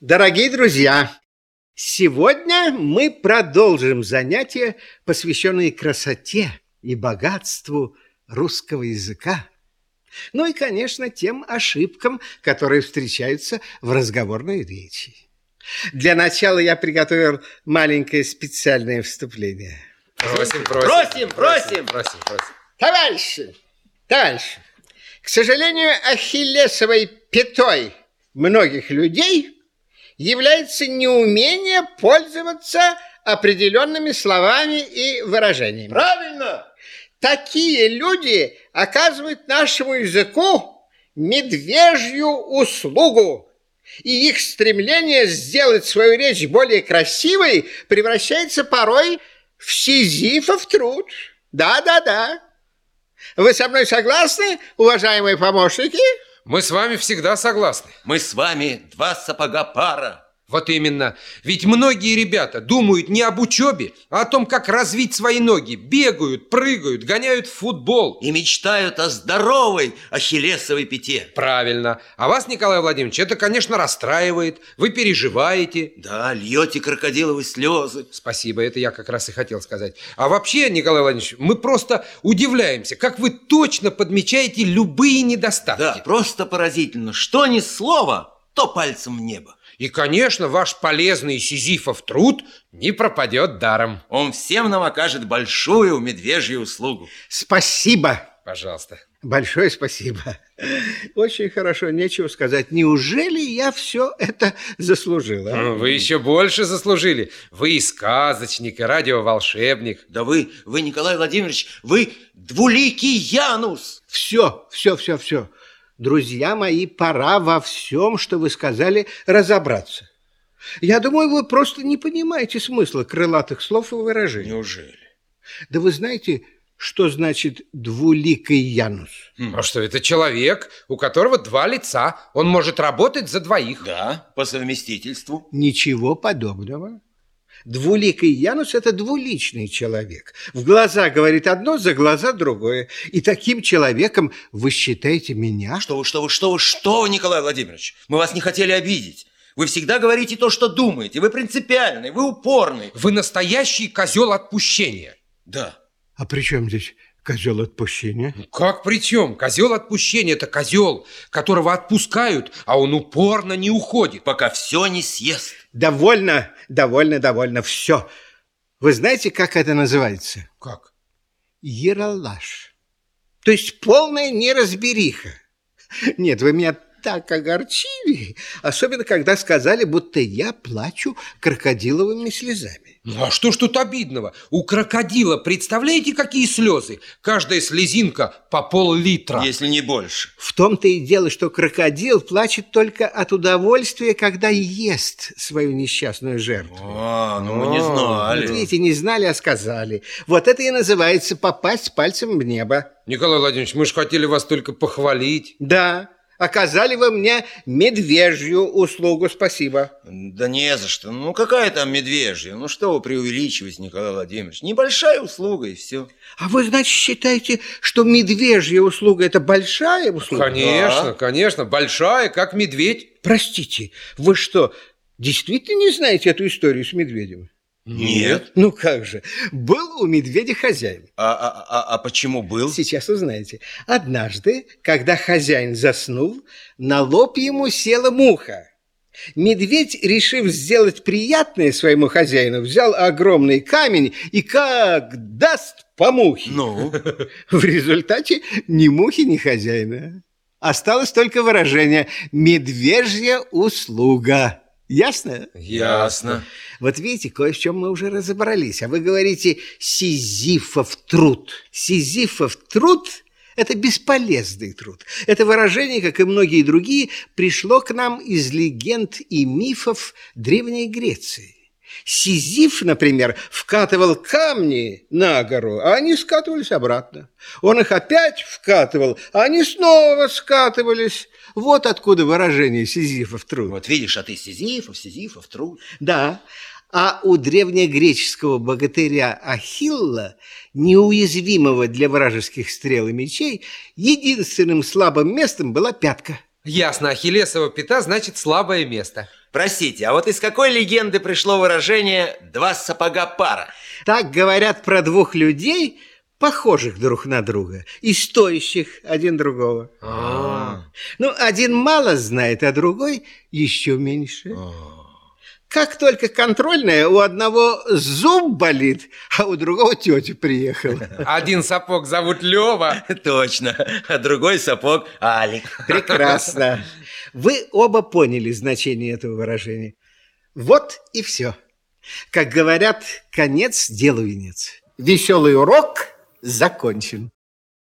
Дорогие друзья, сегодня мы продолжим занятия, посвященные красоте и богатству русского языка. Ну и, конечно, тем ошибкам, которые встречаются в разговорной речи. Для начала я приготовил маленькое специальное вступление. Просим. Товарищи, к сожалению, ахиллесовой пятой многих людей является неумение пользоваться определенными словами и выражениями. Правильно! Такие люди оказывают нашему языку медвежью услугу, и их стремление сделать свою речь более красивой превращается порой в сизифов труд. Да. Вы со мной согласны, уважаемые помощники? Мы с вами всегда согласны. Мы с вами два сапога пара. Вот именно. Ведь многие ребята думают не об учебе, а о том, как развить свои ноги. Бегают, прыгают, гоняют в футбол. И мечтают о здоровой ахиллесовой пяте. Правильно. А вас, Николай Владимирович, это, конечно, расстраивает. Вы переживаете. Да, льете крокодиловые слезы. Спасибо, это я как раз и хотел сказать. А вообще, Николай Владимирович, мы просто удивляемся, как вы точно подмечаете любые недостатки. Да, просто поразительно. Что ни слово, то пальцем в небо. И, конечно, ваш полезный сизифов труд не пропадет даром. Он всем нам окажет большую медвежью услугу. Спасибо. Пожалуйста. Большое спасибо. Очень хорошо, нечего сказать. Неужели я все это заслужила? Вы еще больше заслужили. Вы и сказочник, и радиоволшебник. Да вы, Николай Владимирович, вы двуликий Янус. Все. Друзья мои, пора во всем, что вы сказали, разобраться. Я думаю, вы просто не понимаете смысла крылатых слов и выражений. Неужели? Да вы знаете, что значит двуликий Янус? А что, это человек, у которого два лица. Он может работать за двоих. Да, по совместительству. Ничего подобного. Двуликий Янус – это двуличный человек. В глаза говорит одно, за глаза другое. И таким человеком вы считаете меня? Что вы, Николай Владимирович? Мы вас не хотели обидеть. Вы всегда говорите то, что думаете. Вы принципиальный, вы упорный. Вы настоящий козел отпущения. Да. А при чем здесь козел отпущения? Как при чем? Козел отпущения – это козел, которого отпускают, а он упорно не уходит. Пока все не съест. Довольно, все. Вы знаете, как это называется? Как? Ералаш. То есть полная неразбериха. Нет, вы меня так огорчили, особенно когда сказали, будто я плачу крокодиловыми слезами. Ну, а что ж тут обидного? У крокодила, представляете, какие слезы? Каждая слезинка по пол-литра. Если не больше. В том-то и дело, что крокодил плачет только от удовольствия, когда ест свою несчастную жертву. Мы не знали. Вот видите, не знали, а сказали. Вот это и называется попасть пальцем в небо. Николай Владимирович, мы же хотели вас только похвалить. Да. Оказали вы мне медвежью услугу, спасибо. Да не за что. Какая там медвежья? Что вы преувеличиваете, Николай Владимирович? Небольшая услуга и все. А вы, значит, считаете, что медвежья услуга – это большая услуга? Конечно, большая, как медведь. Простите, вы что, действительно не знаете эту историю с медведем? Нет. Ну как же, был у медведя хозяин. А почему был? Сейчас узнаете. Однажды, когда хозяин заснул, на лоб ему села муха. Медведь, решив сделать приятное своему хозяину, взял огромный камень и как даст по мухе. В результате ни мухи, ни хозяина. Осталось только выражение «медвежья услуга». Ясно? Ясно. Вот видите, кое в чем мы уже разобрались. А вы говорите «сизифов труд». Сизифов труд – это бесполезный труд. Это выражение, как и многие другие, пришло к нам из легенд и мифов Древней Греции. Сизиф, например, вкатывал камни на гору, а они скатывались обратно. Он их опять вкатывал, а они снова скатывались. Вот откуда выражение «сизифов труд». Вот видишь, а ты Сизифов труд. Да, а у древнегреческого богатыря Ахилла, неуязвимого для вражеских стрел и мечей, единственным слабым местом была пятка. Ясно, ахиллесова пята значит слабое место. Простите, а вот из какой легенды пришло выражение «два сапога пара»? Так говорят про двух людей, похожих друг на друга и стоящих один другого. Ну, один мало знает, а другой еще меньше. Как только контрольная, у одного зуб болит, а у другого тетя приехала. Один сапог зовут Лева. Точно, а другой сапог Алик. Прекрасно. Вы оба поняли значение этого выражения. Вот и все. Как говорят, конец делу венец. Веселый урок закончен.